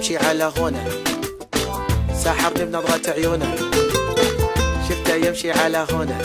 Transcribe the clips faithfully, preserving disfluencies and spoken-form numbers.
يمشي على غونه، ساحرني بنظرة عيونه، شفته يمشي على غونه،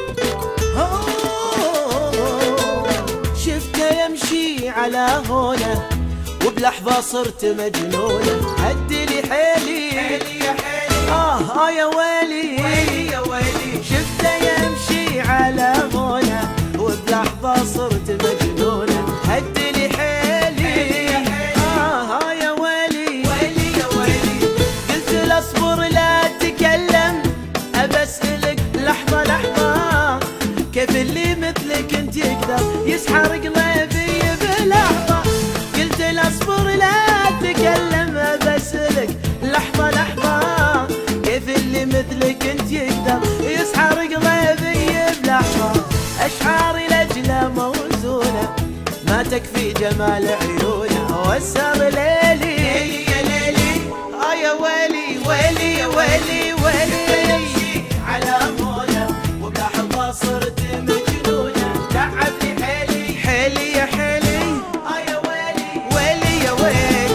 شفته يمشي على غونه، وبلحظة صرت مجنونة. هدلي حيلي حيلي يا حيلي، آه آه يا ويلي ويلي يا ويلي، شفته يمشي على غونه، وبلحظة صرت مجنونة. هدلي حيلي آه آه يا ويلي ويلي يا ويلي، قلت له اصبر لا تكلم، أبسألك لحظة لحظة، كيف اللي مثلك انت يقدر يسحر قلبي بلحظة. قلت له اصبر لا تكلم، أبسألك لحظة لحظة، كيف اللي مثلك انت يقدر يسحر قلبي بلحظة. أشعاري لأجله موزونة، ما تكفي جمال عيونه، وسر ليلي ليلي يا ليلي، آه يا ويلي ويلي يا ويلي ويلي يمشي على غونه، وبلحظة صرت مجنونة. تعبني حيلي حيلي يا حيلي آه يا ويلي، ويلي يا ويلي.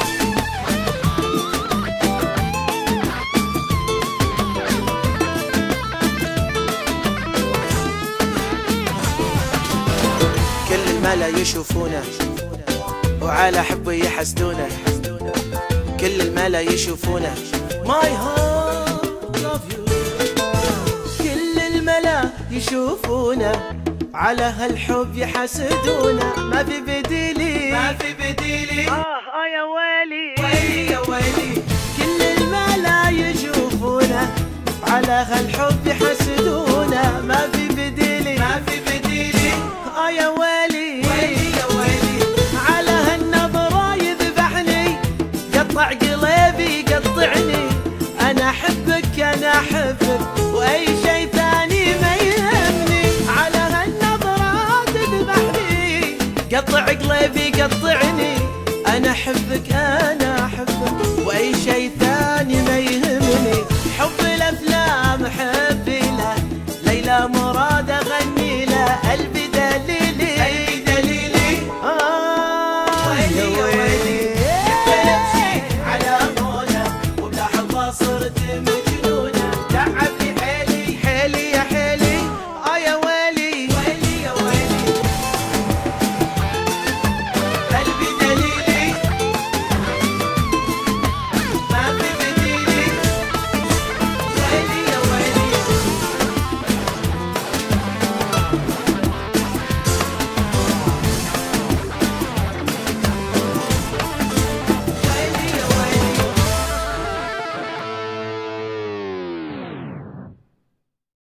كل الملا يشوفونه، وعلى حبي يحسدونه، كل الملا يشوفونه My heart love you. كل الملا يشوفونه، على هالحب يحسدونه، ما في بديلي ما في بديلي، آه آه يا ويلي ويلي يا ويلي، كل الملا يشوفونه، على هالحب يحسدونه، ما في بديلي ما في بديلي، آه يا ويلي ويلي يا ويلي، على هالنظرة يذبحني، قطع قلبي قطعني. أنا أحبك أنا أحبك، وأي شيء ثاني ما يهمني. على هالنظرة تذبحني، قطع قلبي قطعني. أنا أحبك أنا